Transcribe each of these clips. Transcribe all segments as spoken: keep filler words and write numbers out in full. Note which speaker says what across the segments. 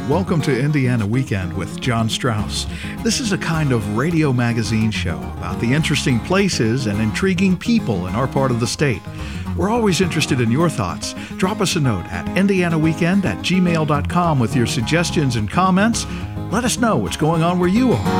Speaker 1: Welcome to Indiana Weekend with John Strauss. This is a kind of radio magazine show about the interesting places and intriguing people in our part of the state. We're always interested in your thoughts. Drop us a note at indianaweekend at gmail dot com with your suggestions and comments. Let us know what's going on where you are.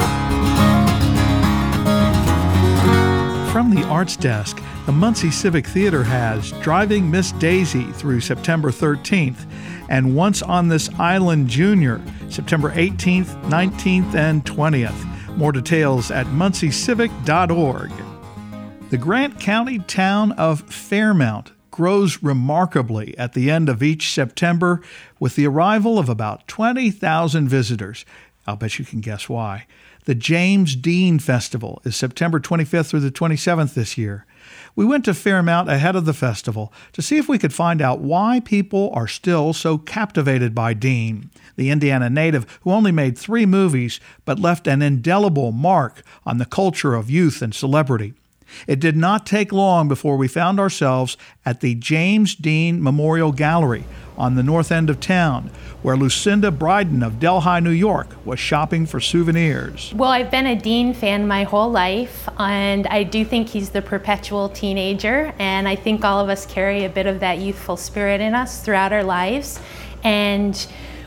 Speaker 1: From the Arts Desk, the Muncie Civic Theater has Driving Miss Daisy through September thirteenth, and Once on This Island Junior, September eighteenth, nineteenth, and twentieth. More details at muncie civic dot org. The Grant County town of Fairmount grows remarkably at the end of each September with the arrival of about twenty thousand visitors. I'll bet you can guess why. The James Dean Festival is September twenty-fifth through the twenty-seventh this year. We went to Fairmount ahead of the festival to see if we could find out why people are still so captivated by Dean, the Indiana native who only made three movies but left an indelible mark on the culture of youth and celebrity. It did not take long before we found ourselves at the James Dean Memorial Gallery on the north end of town, where Lucinda Bryden of Delhi, New York, was shopping for souvenirs.
Speaker 2: Well, I've been a Dean fan my whole life, and I do think he's the perpetual teenager, and I think all of us carry a bit of that youthful spirit in us throughout our lives. And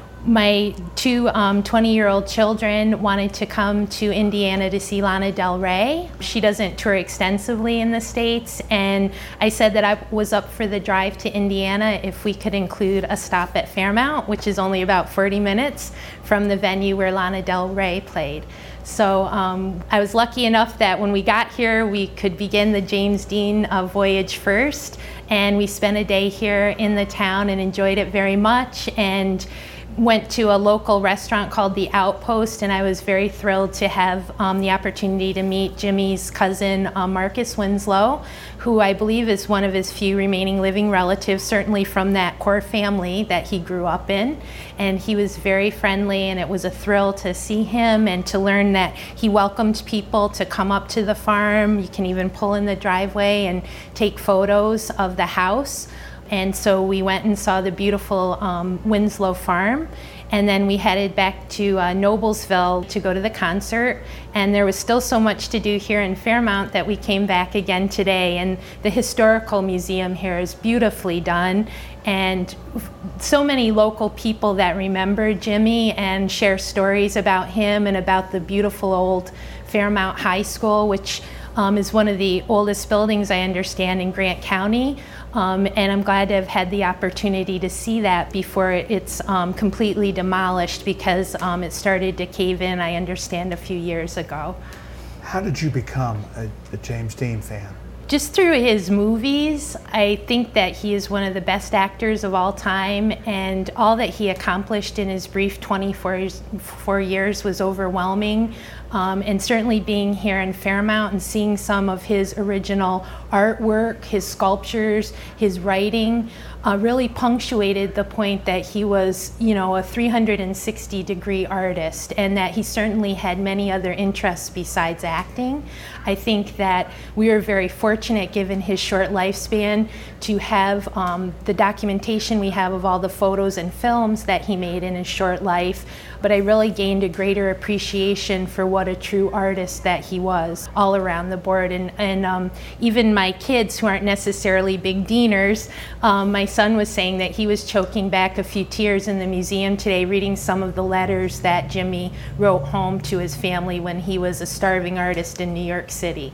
Speaker 2: my two um, twenty-year-old children wanted to come to Indiana to see Lana Del Rey. She doesn't tour extensively in the States, and I said that I was up for the drive to Indiana if we could include a stop at Fairmount, which is only about forty minutes from the venue where Lana Del Rey played. So um, I was lucky enough that when we got here, we could begin the James Dean uh, voyage first, and we spent a day here in the town and enjoyed it very much, and went to a local restaurant called The Outpost, and I was very thrilled to have um, the opportunity to meet Jimmy's cousin, uh, Marcus Winslow, who I believe is one of his few remaining living relatives, certainly from that core family that he grew up in. And he was very friendly, and it was a thrill to see him and to learn that he welcomed people to come up to the farm. You can even pull in the driveway and take photos of the house. And so we went and saw the beautiful um, Winslow farm, and then we headed back to uh, Noblesville to go to the concert. And there was still so much to do here in Fairmount that we came back again today. And the historical museum here is beautifully done, and so many local people that remember Jimmy and share stories about him and about the beautiful old Fairmount High School, which um, is one of the oldest buildings, I understand, in Grant County. Um, and I'm glad to have had the opportunity to see that before it's um, completely demolished, because um, it started to cave in, I understand, a few years ago.
Speaker 1: How did you become a, a James Dean fan?
Speaker 2: Just through his movies. I think that he is one of the best actors of all time, and all that he accomplished in his brief twenty-four years, four years was overwhelming. Um, and certainly being here in Fairmount and seeing some of his original artwork, his sculptures, his writing, uh, really punctuated the point that he was, you know, a three hundred sixty degree artist, and that he certainly had many other interests besides acting. I think that we were very fortunate, given his short lifespan, to have um, the documentation we have of all the photos and films that he made in his short life. But I really gained a greater appreciation for what a true artist that he was all around the board. And, and um, even my kids, who aren't necessarily big Deaners, um, my son was saying that he was choking back a few tears in the museum today reading some of the letters that Jimmy wrote home to his family when he was a starving artist in New York City.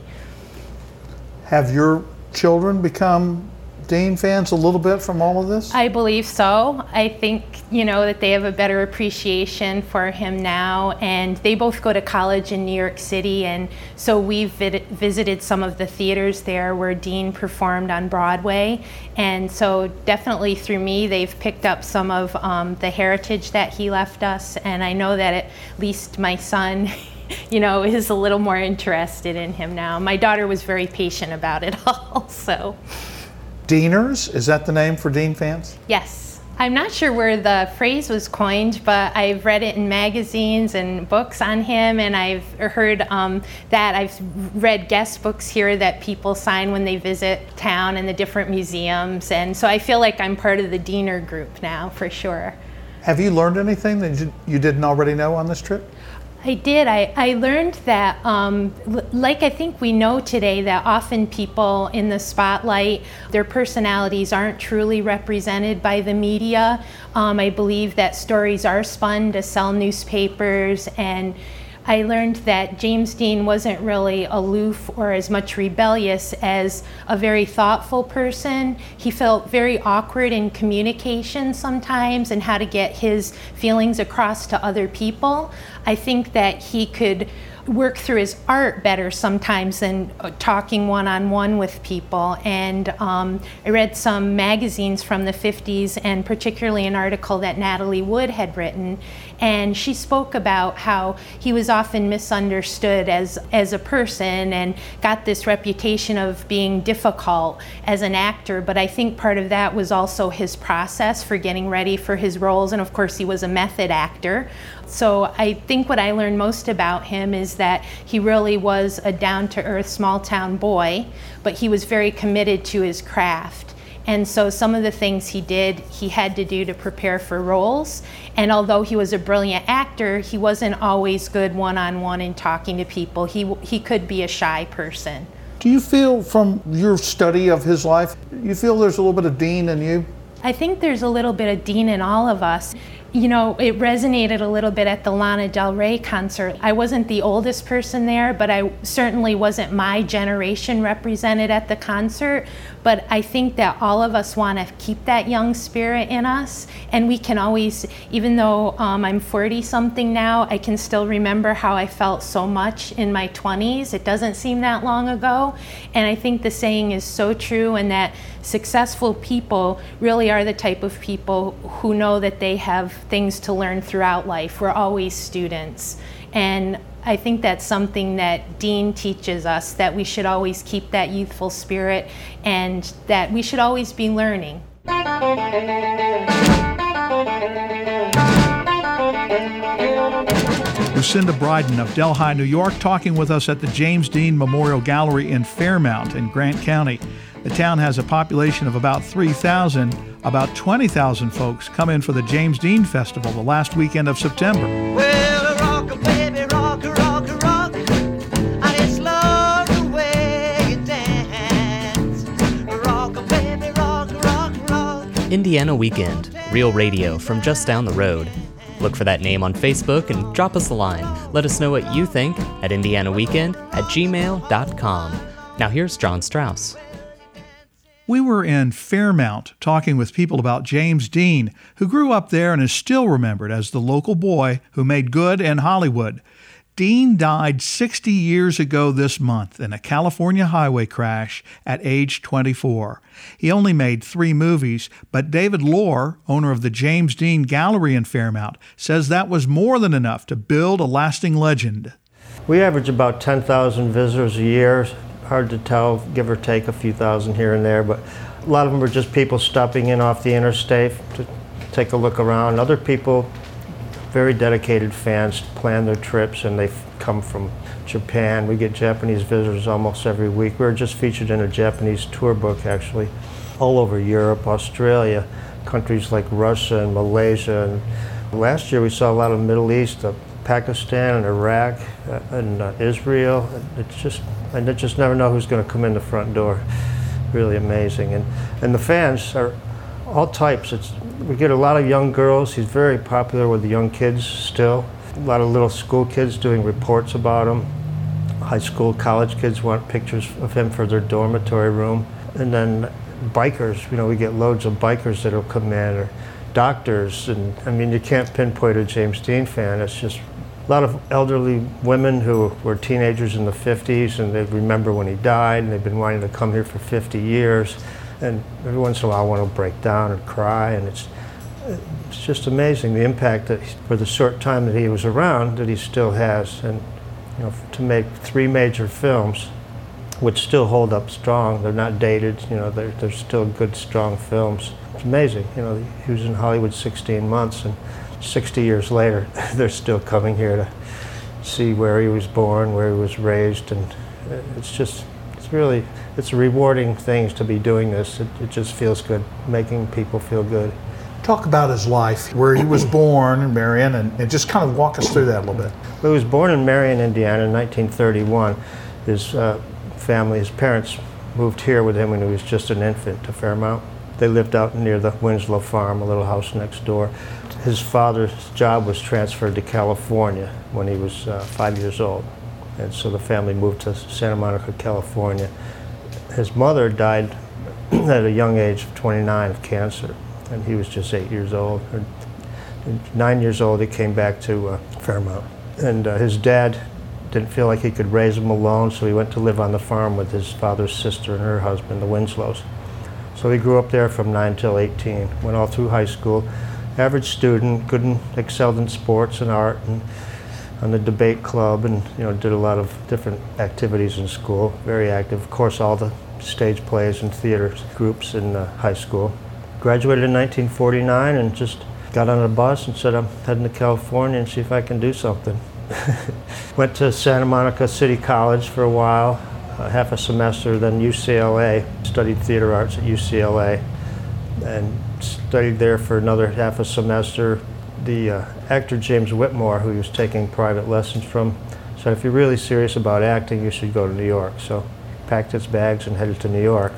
Speaker 1: Have your children become Dean fans a little bit from all of this?
Speaker 2: I believe so. I think, you know, that they have a better appreciation for him now, and they both go to college in New York City, and so we've vid- visited some of the theaters there where Dean performed on Broadway, and so definitely through me they've picked up some of um, the heritage that he left us, and I know that at least my son you know, is a little more interested in him now. My daughter was very patient about it all, so.
Speaker 1: Deaners, is that the name for Dean fans?
Speaker 2: Yes. I'm not sure where the phrase was coined, but I've read it in magazines and books on him, and I've heard um, that. I've read guest books here that people sign when they visit town and the different museums, and so I feel like I'm part of the Deaner group now, for sure.
Speaker 1: Have you learned anything that you, you didn't already know on this trip?
Speaker 2: I did. I, I learned that, um, l- like I think we know today, that often people in the spotlight, their personalities aren't truly represented by the media. Um, I believe that stories are spun to sell newspapers, and I learned that James Dean wasn't really aloof or as much rebellious as a very thoughtful person. He felt very awkward in communication sometimes and how to get his feelings across to other people. I think that he could work through his art better sometimes than talking one-on-one with people. And um, I read some magazines from the fifties, and particularly an article that Natalie Wood had written, and she spoke about how he was often misunderstood as as a person and got this reputation of being difficult as an actor. But I think part of that was also his process for getting ready for his roles, and of course he was a method actor. So I think what I learned most about him is that he really was a down-to-earth small-town boy, but he was very committed to his craft. And so some of the things he did, he had to do to prepare for roles. And although he was a brilliant actor, he wasn't always good one-on-one in talking to people. He, he could be a shy person.
Speaker 1: Do you feel from your study of his life, you feel there's a little bit of Dean in you?
Speaker 2: I think there's a little bit of Dean in all of us. You know, it resonated a little bit at the Lana Del Rey concert. I wasn't the oldest person there, but I certainly wasn't my generation represented at the concert. But I think that all of us want to keep that young spirit in us. And we can always, even though um, I'm forty-something now, I can still remember how I felt so much in my twenties. It doesn't seem that long ago. And I think the saying is so true, and that successful people really are the type of people who know that they have things to learn throughout life. We're always students. And I think that's something that Dean teaches us, that we should always keep that youthful spirit and that we should always be learning.
Speaker 1: Lucinda Bryden of Delhi, New York, talking with us at the James Dean Memorial Gallery in Fairmount in Grant County. The town has a population of about three thousand. About twenty thousand folks come in for the James Dean Festival the last weekend of September.
Speaker 3: Well, rock a baby, rock a rock a rock, and it's love the way you dance. Rock a baby, rock a rock a rock.
Speaker 4: Indiana Weekend, real radio from just down the road. Look for that name on Facebook and drop us a line. Let us know what you think at indiana weekend at gmail dot com. Now here's John Strauss.
Speaker 1: We were in Fairmount talking with people about James Dean, who grew up there and is still remembered as the local boy who made good in Hollywood. Dean died sixty years ago this month in a California highway crash at age twenty-four. He only made three movies, but David Lohr, owner of the James Dean Gallery in Fairmount, says that was more than enough to build a lasting legend.
Speaker 5: We average about ten thousand visitors a year. Hard to tell, give or take a few thousand here and there, but a lot of them are just people stopping in off the interstate to take a look around. Other people, very dedicated fans, plan their trips, and they come from Japan. We get Japanese visitors almost every week. We were just featured in a Japanese tour book, actually, all over Europe, Australia, countries like Russia and Malaysia. And last year we saw a lot of Middle East, uh, Pakistan and Iraq uh, and uh, Israel. It's just, and you just never know who's going to come in the front door. Really amazing. And and the fans are all types. It's, we get a lot of young girls. He's very popular with the young kids still. A lot of little school kids doing reports about him. High school, college kids want pictures of him for their dormitory room. And then bikers, you know, we get loads of bikers that'll come in, or doctors. And I mean, you can't pinpoint a James Dean fan. It's just a lot of elderly women who were teenagers in the fifties, and they remember when he died, and they've been wanting to come here for fifty years. And every once in a while I want to break down and cry, and it's it's just amazing the impact that for the short time that he was around that he still has. And you know, to make three major films which still hold up strong, they're not dated, you know, they're, they're still good, strong films. It's amazing. You know, he was in Hollywood sixteen months, and sixty years later they're still coming here to see where he was born, where he was raised, and it's just, it's really, it's a rewarding thing to be doing this. It, it just feels good, making people feel good.
Speaker 1: Talk about his life, where he was born in Marion, and, and just kind of walk us through that a little bit.
Speaker 5: He was born in Marion, Indiana in nineteen thirty-one. His uh, family, his parents moved here with him when he was just an infant to Fairmount. They lived out near the Winslow farm, a little house next door. His father's job was transferred to California when he was uh, five years old. And so the family moved to Santa Monica, California. His mother died at a young age of twenty-nine of cancer, and he was just eight years old. Or nine years old, he came back to uh, Fairmount. And uh, his dad didn't feel like he could raise him alone, so he went to live on the farm with his father's sister and her husband, the Winslows. So he grew up there from nine till eighteen, went all through high school. Average student, good and excelled in sports and art, and on the debate club, and you know, did a lot of different activities in school. Very active, of course, all the stage plays and theater groups in uh, high school. Graduated in nineteen forty-nine and just got on a bus and said, I'm heading to California and see if I can do something. Went to Santa Monica City College for a while, uh, half a semester, then U C L A, studied theater arts at U C L A, and studied there for another half a semester. The uh, actor James Whitmore, who he was taking private lessons from, said, if you're really serious about acting, you should go to New York. So he packed his bags and headed to New York.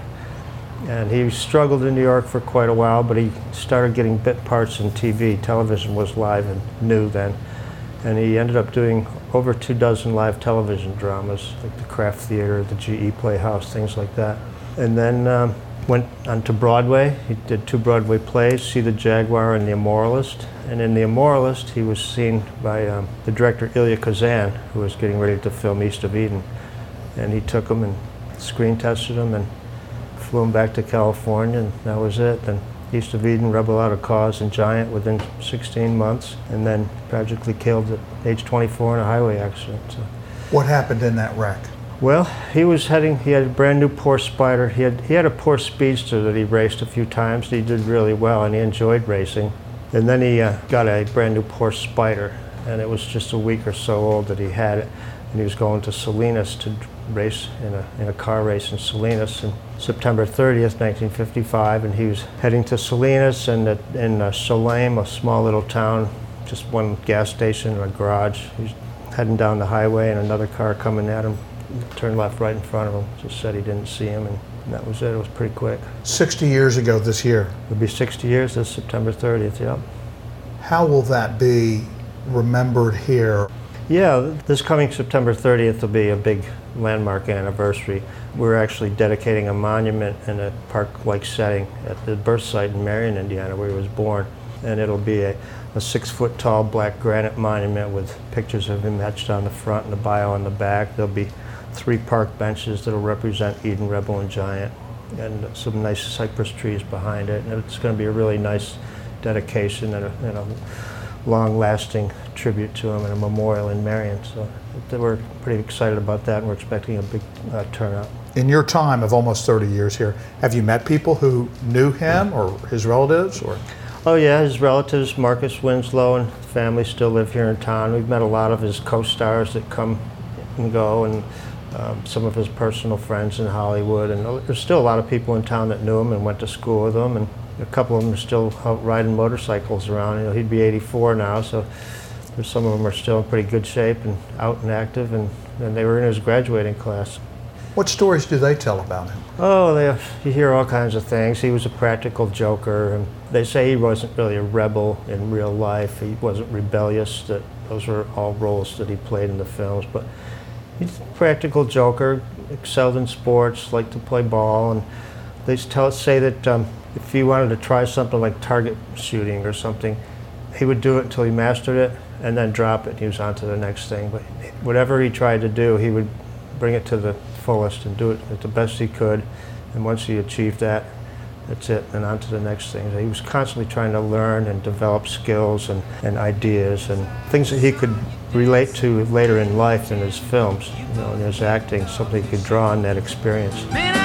Speaker 5: And he struggled in New York for quite a while, but he started getting bit parts in T V. Television was live and new then. And he ended up doing over two dozen live television dramas, like the Kraft Theater, the G E Playhouse, things like that. And then um, went on to Broadway. He did two Broadway plays, See the Jaguar and The Immoralist. And in The Immoralist, he was seen by um, the director Ilya Kazan, who was getting ready to film East of Eden. And he took him and screen tested him and flew him back to California, and that was it. Then East of Eden, Rebel Without a Cause, and Giant within sixteen months, and then tragically killed at age twenty-four in a highway accident. So.
Speaker 1: What happened in that wreck?
Speaker 5: Well, he was heading, he had a brand new Porsche Spyder. He had, he had a Porsche Speedster that he raced a few times. He did really well, and he enjoyed racing. And then he uh, got a brand new Porsche Spyder, and it was just a week or so old that he had it. And he was going to Salinas to race in a, in a car race in Salinas on September thirtieth, nineteen fifty-five, and he was heading to Salinas, and at, in uh, Solame, a small little town, just one gas station and a garage. He was heading down the highway, and another car coming at him, turned left right in front of him, just said he didn't see him, and that was it. It was pretty quick.
Speaker 1: sixty years ago this year.
Speaker 5: It'll be sixty years this September thirtieth, yeah.
Speaker 1: How will that be remembered here?
Speaker 5: Yeah, this coming September thirtieth will be a big landmark anniversary. We're actually dedicating a monument in a park-like setting at the birth site in Marion, Indiana, where he was born. And it'll be a, a six-foot-tall black granite monument with pictures of him etched on the front and the bio on the back. There'll be three park benches that'll represent Eden, Rebel, and Giant, and some nice cypress trees behind it. And it's going to be a really nice dedication and a, and a long-lasting tribute to him and a memorial in Marion. So we're pretty excited about that, and we're expecting a big uh, turnout.
Speaker 1: In your time of almost thirty years here, have you met people who knew him or his relatives? Or?
Speaker 5: Oh yeah, his relatives, Marcus Winslow and family, still live here in town. We've met a lot of his co-stars that come and go, and um, some of his personal friends in Hollywood. And there's still a lot of people in town that knew him and went to school with him. And a couple of them are still out riding motorcycles around. You know, he'd be eighty-four now, so there's some of them are still in pretty good shape and out and active, and, and they were in his graduating class.
Speaker 1: What stories do they tell about him?
Speaker 5: Oh, they, you hear all kinds of things. He was a practical joker, and they say he wasn't really a rebel in real life. He wasn't rebellious. That those were all roles that he played in the films, but he's a practical joker, excelled in sports, liked to play ball, and they tell say that um, if he wanted to try something like target shooting or something, he would do it until he mastered it and then drop it. He was on to the next thing. But whatever he tried to do, he would bring it to the fullest and do it at the best he could. And once he achieved that, that's it, and on to the next thing. He was constantly trying to learn and develop skills and, and ideas and things that he could relate to later in life in his films, you know, in his acting, something he could draw on that experience.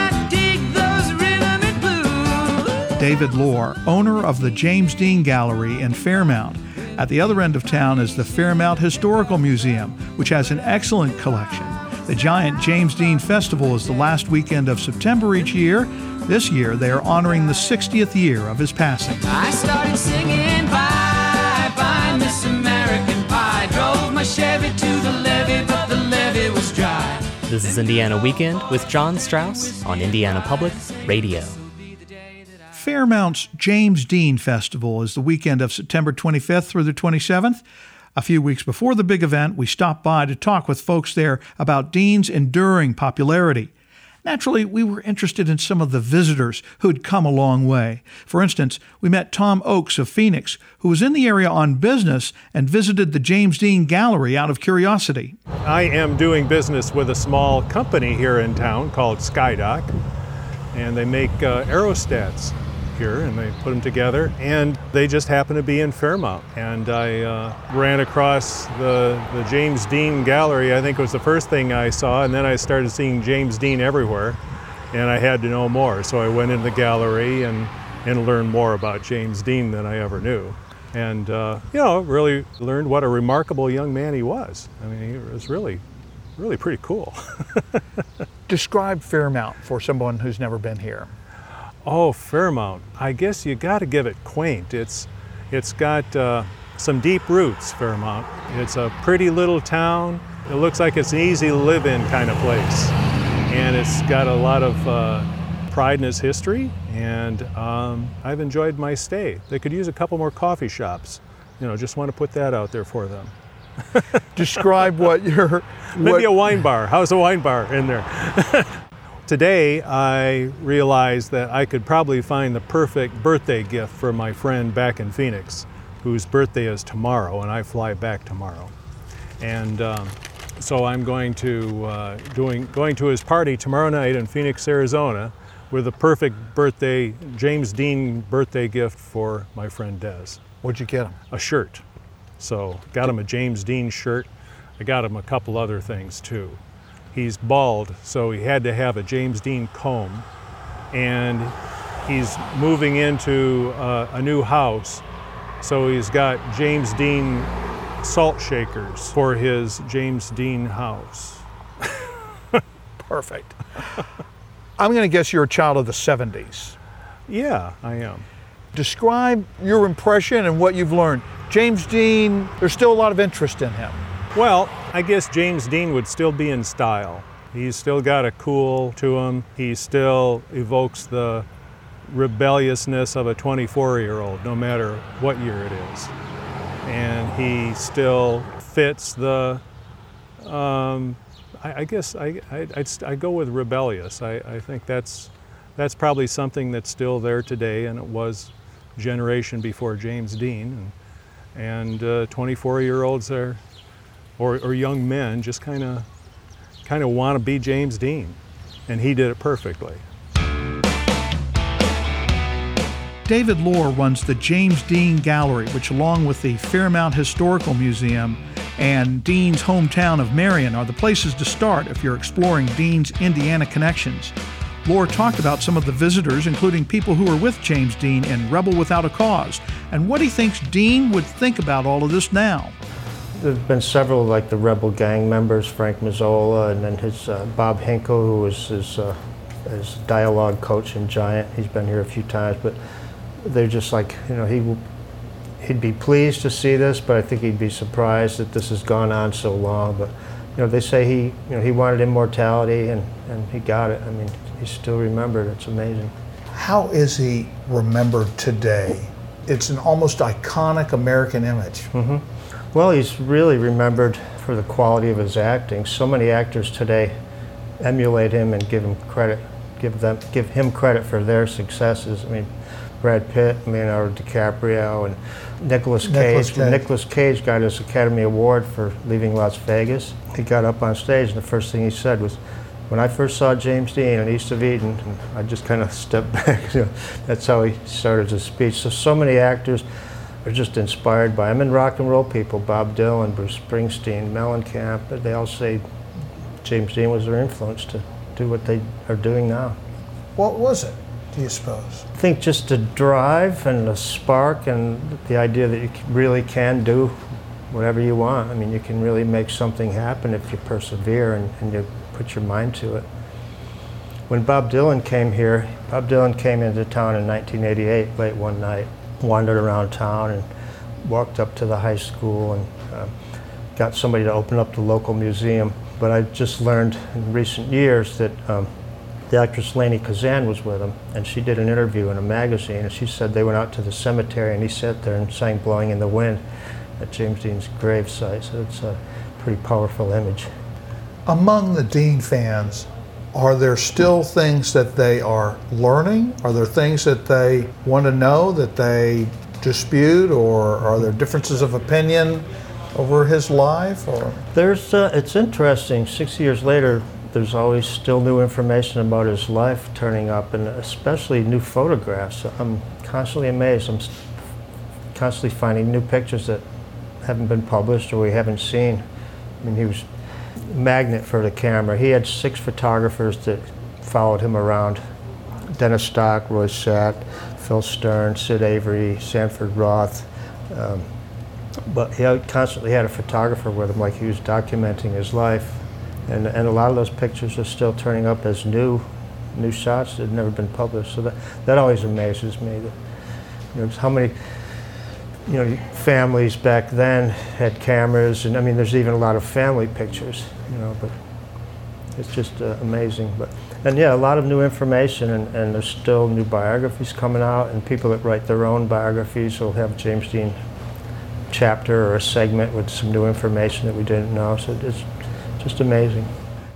Speaker 1: David Lohr, owner of the James Dean Gallery in Fairmount. At the other end of town is the Fairmount Historical Museum, which has an excellent collection. The giant James Dean Festival is the last weekend of September each year. This year, they are honoring the sixtieth year of his passing.
Speaker 6: I started singing bye, bye, Miss American Pie. Drove my Chevy to the levee, but the levee was dry.
Speaker 4: This is Indiana Weekend with John Strauss on Indiana Public Radio.
Speaker 1: Fairmount's James Dean Festival is the weekend of September twenty-fifth through the twenty-seventh. A few weeks before the big event, we stopped by to talk with folks there about Dean's enduring popularity. Naturally, we were interested in some of the visitors who'd come a long way. For instance, we met Tom Oakes of Phoenix, who was in the area on business and visited the James Dean Gallery out of curiosity.
Speaker 7: I am doing business with a small company here in town called Skydock, and they make uh, aerostats here, and they put them together, and they just happen to be in Fairmount. And I uh, ran across the, the James Dean Gallery. I think it was the first thing I saw, and then I started seeing James Dean everywhere, and I had to know more. So I went into the gallery and, and learned more about James Dean than I ever knew. And, uh, you know, really learned what a remarkable young man he was. I mean, he was really, really pretty cool.
Speaker 1: Describe Fairmount for someone who's never been here.
Speaker 7: Oh, Fairmount. I guess you got to give it quaint. It's, it's got uh, some deep roots, Fairmount. It's a pretty little town. It looks like it's an easy to live in kind of place. And it's got a lot of uh, pride in its history, and um, I've enjoyed my stay. They could use a couple more coffee shops. You know, just want to put that out there for them.
Speaker 1: Describe what you're...
Speaker 7: Maybe a wine bar. How's a wine bar in there? Today, I realized that I could probably find the perfect birthday gift for my friend back in Phoenix, whose birthday is tomorrow, and I fly back tomorrow. And um, so I'm going to uh, doing going to his party tomorrow night in Phoenix, Arizona, with a perfect birthday, James Dean birthday gift for my friend Des.
Speaker 1: What'd you get him?
Speaker 7: A shirt. So got him a James Dean shirt. I got him a couple other things too. He's bald, so he had to have a James Dean comb, and he's moving into uh, a new house, so he's got James Dean salt shakers for his James Dean house.
Speaker 1: Perfect. I'm going to guess you're a child of the seventies.
Speaker 7: Yeah, I am.
Speaker 1: Describe your impression and what you've learned. James Dean, there's still a lot of interest in him.
Speaker 7: Well, I guess James Dean would still be in style. He's still got a cool to him. He still evokes the rebelliousness of a twenty-four-year-old, no matter what year it is. And he still fits the, um, I, I guess I, I, I'd, I go with rebellious. I, I think that's, that's probably something that's still there today, and it was a generation before James Dean. And, and uh, twenty-four-year-olds are, Or, or young men just kind of kind of want to be James Dean, and he did it perfectly.
Speaker 1: David Lohr runs the James Dean Gallery, which along with the Fairmount Historical Museum and Dean's hometown of Marion are the places to start if you're exploring Dean's Indiana connections. Lohr talked about some of the visitors, including people who were with James Dean in Rebel Without a Cause, and what he thinks Dean would think about all of this now.
Speaker 5: There's been several, like the Rebel gang members, Frank Mazzola, and then his uh, Bob Hinkle, who was his, uh, his dialogue coach in Giant. He's been here a few times, but they're just like, you know, he, he'd be pleased to see this, but I think he'd be surprised that this has gone on so long. But, you know, they say he, you know, he wanted immortality, and, and he got it. I mean, he's still remembered. It's amazing.
Speaker 8: How is he remembered today? It's an almost iconic American image.
Speaker 5: Mm-hmm. Well, he's really remembered for the quality of his acting. So many actors today emulate him and give him credit, give them, give him credit for their successes. I mean, Brad Pitt, Leonardo DiCaprio, and Nicolas Cage.
Speaker 8: Nicolas Cage.
Speaker 5: Nicolas Cage got his Academy Award for Leaving Las Vegas. He got up on stage, and the first thing he said was, "When I first saw James Dean in East of Eden," and I just kind of stepped back. You know, that's how he started his speech. So, so many actors are just inspired by him, and rock and roll people, Bob Dylan, Bruce Springsteen, Mellencamp, they all say James Dean was their influence to do what they are doing now.
Speaker 8: What was it, do you suppose?
Speaker 5: I think just the drive and the spark and the idea that you really can do whatever you want. I mean, you can really make something happen if you persevere and, and you put your mind to it. When Bob Dylan came here, Bob Dylan came into town in nineteen eighty-eight late one night, wandered around town and walked up to the high school and uh, got somebody to open up the local museum. But I just learned in recent years that um, the actress Lainie Kazan was with him, and she did an interview in a magazine, and she said they went out to the cemetery and he sat there and sang Blowing in the Wind at James Dean's gravesite. So it's a pretty powerful image.
Speaker 8: Among the Dean fans, are there still things that they are learning? Are there things that they want to know that they dispute, or are there differences of opinion over his life? Or
Speaker 5: There's, uh, it's interesting, six years later, there's always still new information about his life turning up, and especially new photographs. I'm constantly amazed. I'm constantly finding new pictures that haven't been published or we haven't seen. I mean, he was a magnet for the camera. He had six photographers that followed him around. Dennis Stock, Roy Satt, Phil Stern, Sid Avery, Sanford Roth. Um, but he had, constantly had a photographer with him, like he was documenting his life. And, and a lot of those pictures are still turning up as new new shots that had never been published. So that, that always amazes me. That, you know, how many you know, families back then had cameras, and I mean, there's even a lot of family pictures, you know, but it's just uh, amazing. But and yeah, a lot of new information, and, and there's still new biographies coming out, and people that write their own biographies will have James Dean chapter or a segment with some new information that we didn't know. So it's just amazing.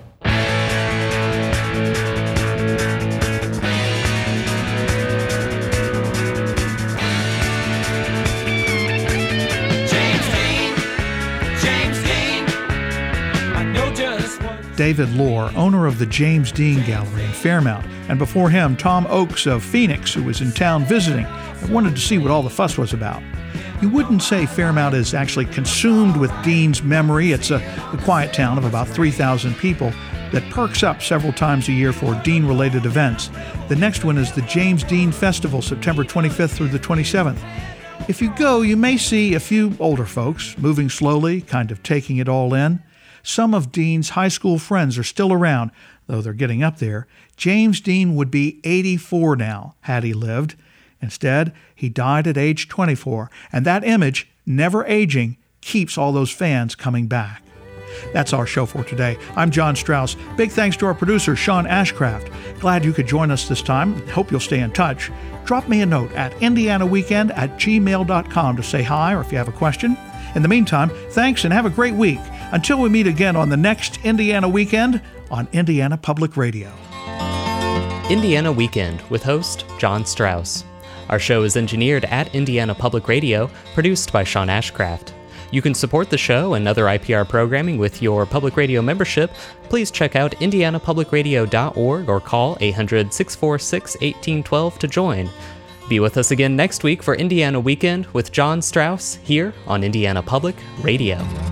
Speaker 1: David Lohr, owner of the James Dean Gallery in Fairmount, and before him, Tom Oakes of Phoenix, who was in town visiting and wanted to see what all the fuss was about. You wouldn't say Fairmount is actually consumed with Dean's memory. It's a, a quiet town of about three thousand people that perks up several times a year for Dean-related events. The next one is the James Dean Festival, September twenty-fifth through the twenty-seventh. If you go, you may see a few older folks moving slowly, kind of taking it all in. Some of Dean's high school friends are still around, though they're getting up there. James Dean would be eighty-four now, had he lived. Instead, he died at age twenty-four, and that image, never aging, keeps all those fans coming back. That's our show for today. I'm John Strauss. Big thanks to our producer, Sean Ashcraft. Glad you could join us this time. Hope you'll stay in touch. Drop me a note at indiana weekend at gmail dot com to say hi or if you have a question. In the meantime, thanks and have a great week. Until we meet again on the next Indiana Weekend on Indiana Public Radio.
Speaker 4: Indiana Weekend with host John Strauss. Our show is engineered at Indiana Public Radio, produced by Sean Ashcraft. You can support the show and other I P R programming with your public radio membership. Please check out indiana public radio dot org or call eight hundred, six four six, one eight one two to join. Be with us again next week for Indiana Weekend with John Strauss here on Indiana Public Radio.